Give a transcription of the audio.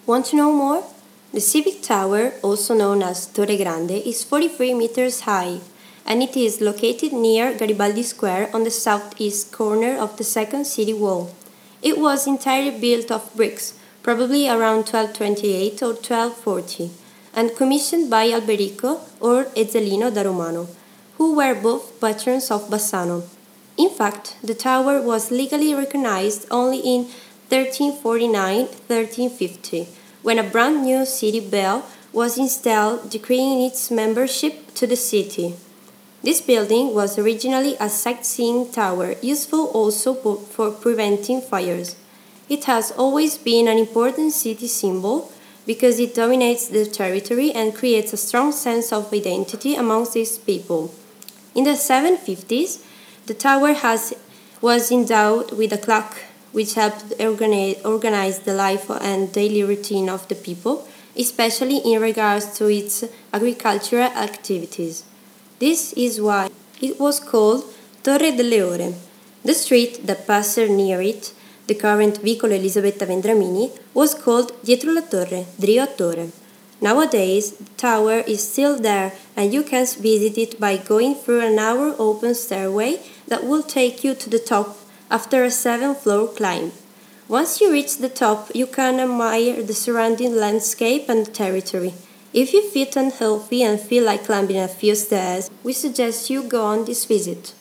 Want to know more? The Civic Tower, also known as Torre Grande, is 43 meters high, and it is located near Garibaldi Square on the southeast corner of the second city wall. It was entirely built of bricks, probably around 1228 or 1240, and commissioned by Alberico or Ezzelino da Romano, who were both patrons of Bassano. In fact, the tower was legally recognized only in 1349-1350, when a brand new city bell was installed decreeing its membership to the city. This building was originally a sightseeing tower, useful also for preventing fires. It has always been an important city symbol because it dominates the territory and creates a strong sense of identity amongst its people. In the 750s, the tower was endowed with a clock which helped organize the life and daily routine of the people, especially in regards to its agricultural activities. This is why it was called Torre delle Ore. The street that passed near it, the current Vicolo Elisabetta Vendramini, was called Dietro la Torre, Drio a Torre. Nowadays, the tower is still there and you can visit it by going through a narrow open stairway that will take you to the top after a 7-floor climb. Once you reach the top, you can admire the surrounding landscape and the territory. If you feel unhealthy and feel like climbing a few stairs, we suggest you go on this visit.